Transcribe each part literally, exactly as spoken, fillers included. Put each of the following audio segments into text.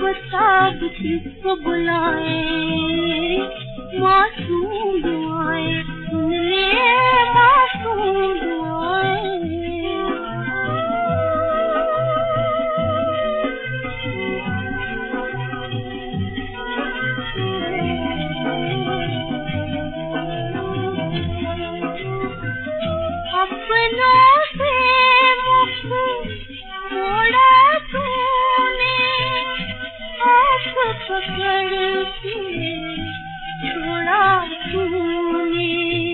बताब किसको बुलाए, मासूम दुआएं सुन ले मासूम दुआएं। अपनों से मुख मोड़ा तूने, आप पकड़ के छोड़ा तूने।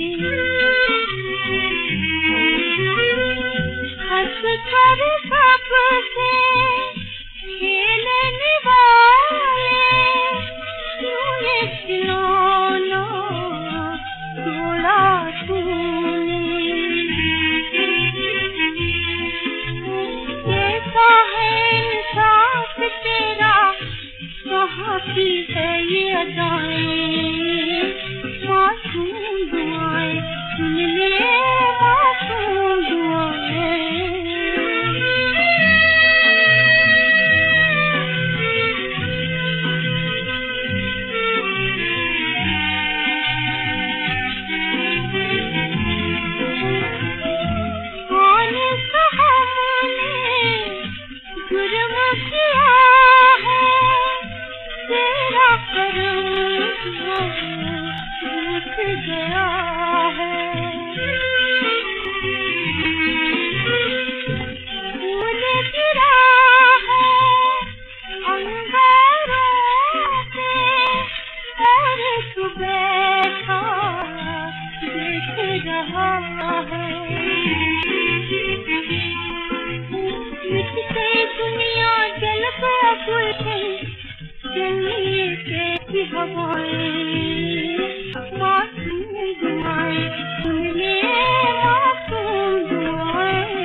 हंस कर सबसे खेलने वाले क्यों ये खिलौना तोड़ा तूने। कैसा है इंसाफ तेरा, कहाँ की है ये अदाएं, मासूम दुआएं सुन ले मासूम दुआएं। कौन सा हमने जुर्म किया है, तेरा करम टूट गया है। फूल गिरा है अंगारों पे और तू बैठा देख रहा है। मिटते दुनिया जल गया गुल गई, जलिए कैसी हवाएं, मासूम दुआएं सुन ले मासूम दुआएं।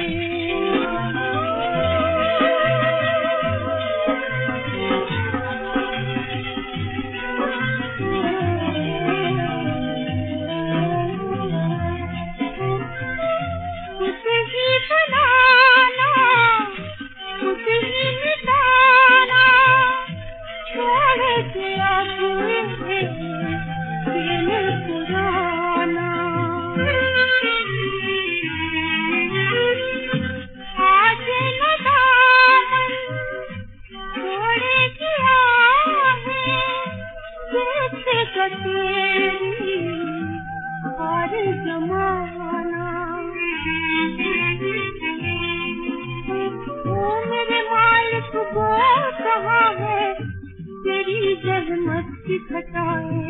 खुद ही बनाना खुद ही मिटाना, छोड़ दिया तुझे दिल पुराना। आज न दामन छोड़ेगी आहें, देखेगा तेरी हर जमाना। ओ मेरे मालिक वो कहाँ है, तेरी रहमत की घटाएं